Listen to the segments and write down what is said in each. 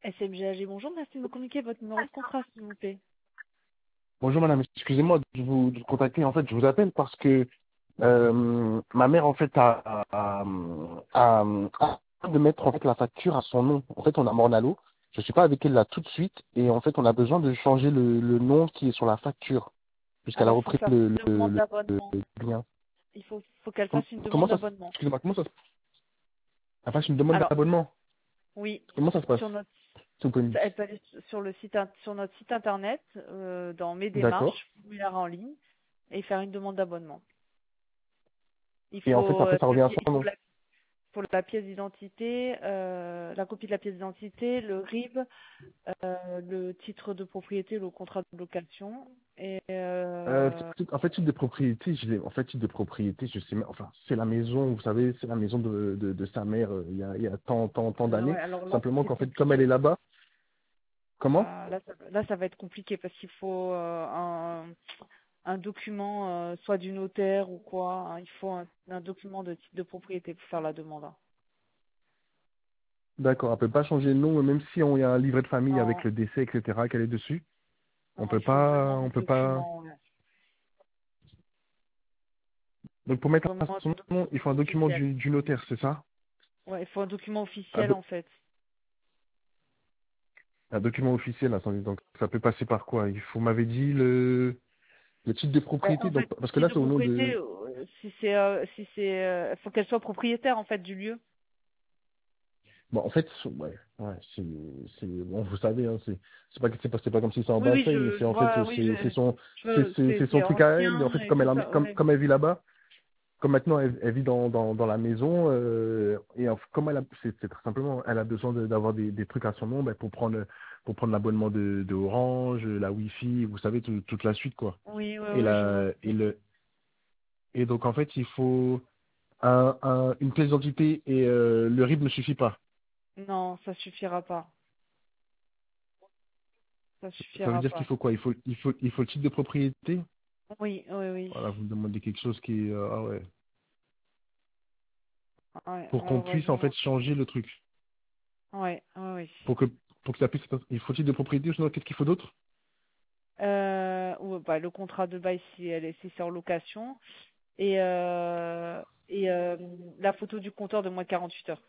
SMGAG, bonjour, merci de me communiquer votre numéro de contrat, s'il vous plaît. Bonjour madame, excusez-moi de vous contacter. En fait, je vous appelle parce que ma mère en fait a de mettre en fait la facture à son nom. En fait, on a Mornalo. Je suis pas avec elle là tout de suite et en fait, on a besoin de changer le nom qui est sur la facture puisqu'elle a Alors, il faut repris faire une demande d'abonnement. le lien. Il faut qu'elle fasse une Comment demande ça se... d'abonnement. Excusez-moi, comment ça se... Elle fasse une demande Alors, d'abonnement. oui, Comment ça se passe? sur notre, Si vous pouvez me dire. elle peut aller sur le site, sur notre site internet, dans Mes D'accord. démarches, formulaire en ligne, et faire une demande d'abonnement. Il Et en fait, faut, après, ça revient à il son faut nom. pour la pièce d'identité, la copie de la pièce d'identité, le RIB, le titre de propriété, le contrat de location, et En fait, type de propriété, type de propriété, je sais même, enfin, c'est la maison, vous savez, c'est la maison de sa mère, il y a tant d'années. ouais, alors là, Simplement c'est qu'en fait, comme elle compliqué. est là-bas, comment? Là, ça va être compliqué parce qu'il faut un document, soit du notaire ou quoi. Hein. Il faut un document de titre de propriété pour faire la demande. Hein. D'accord, elle peut pas changer de nom, même si on y a un livret de famille avec Non, le décès, etc., qu'elle est dessus. non, il faut vraiment un On peut pas. document, ouais. Donc pour mettre à Vraiment un son nom, il document faut un document officiel. du notaire, c'est ça? Ouais, il faut un document Un, officiel do- en fait. un document officiel, attendez, donc ça peut passer par quoi? M'avez dit le titre de Ben, propriété, en donc fait, parce que titre là de c'est au nom propriété, de. faut qu'elle soit propriétaire en fait du lieu. Bon, en fait, ouais, ouais, bon, vous savez, hein, c'est pas comme si c'est en Oui, oui, Bassein, mais c'est je en fait, vois, oui, c'est son c'est truc à elle. Et en ancien fait, et tout ça, ouais. comme elle vit là-bas, comme maintenant elle vit dans la maison, comme c'est très simplement, elle a besoin d'avoir des trucs à son nom, ben, pour prendre l'abonnement de Orange, la Wi-Fi, vous savez, toute la suite, quoi. Oui, oui, Et oui, je vois. et donc en fait, il faut une pièce d'identité et le RIB ne suffit pas. Non, ça suffira pas. Ça Ça veut suffira dire qu'il pas. faut quoi? Il faut le titre de propriété. Oui, oui, oui. Voilà, vous me demandez quelque chose qui est ah ouais. Ouais, Pour qu'on puisse en fait malheureusement. changer le truc. Ouais, ouais, oui. Pour que ça puisse il faut le titre de propriété, sinon qu'est-ce qu'il faut d'autre? Bah, le contrat de bail si c'est en location et la photo du compteur de moins de 48 heures.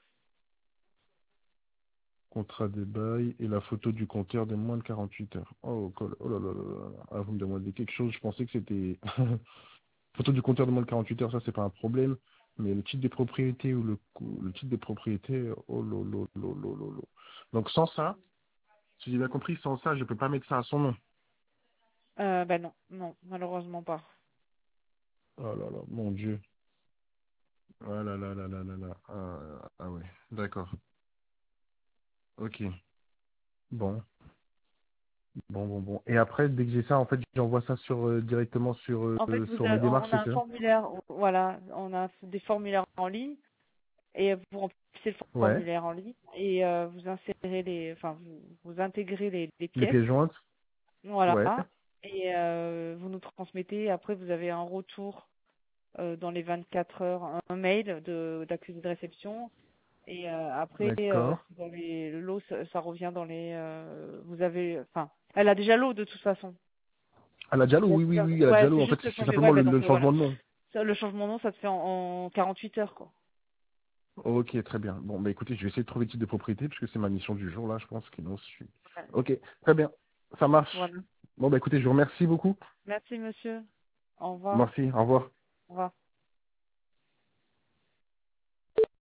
Contrat de bail et la photo du compteur de moins de 48 heures. Oh là là là là là. Ah, vous me demandez quelque chose, je pensais que c'était photo du compteur de moins de 48 heures, ça c'est pas un problème. Mais le titre de propriété ou le titre de propriété, oh là là là là là là. Donc sans ça, si j'ai bien compris, sans ça, je peux pas mettre ça à son nom. Bah non, non, malheureusement pas. Oh là là, mon Dieu. Ah là là là là là là. Ah ouais, d'accord. Ok. Bon, bon. Et après, dès que j'ai ça, en fait, j'envoie ça directement En fait, sur mes démarches, on a c'est un ça? formulaire, voilà, on a des formulaires en ligne et vous remplissez le Ouais. formulaire en ligne et vous insérez vous intégrez les Les pièces, pièces jointes? voilà, Ouais. et vous nous transmettez. Après, vous avez un retour dans les 24 heures, un mail d'accusé de réception. Et après, D'accord. dans l'eau, ça revient dans les. Vous avez, elle a déjà l'eau de toute façon. Elle a déjà l'eau, oui, oui, oui, elle a déjà Ouais, l'eau. c'est En fait, juste le c'est changer. simplement Ouais, ben donc le voilà. changement de nom. Le changement de nom, ça se fait en 48 heures, quoi. Ok, très bien. Bon, bah écoutez, je vais essayer de trouver le titre de propriété, puisque c'est ma mission du jour, là, je pense. Sinon, je suis... Ouais. Ok, très bien. Ça marche. Voilà. Bon, bah écoutez, je vous remercie beaucoup. Merci, monsieur. Au revoir. Merci, au revoir. Au revoir.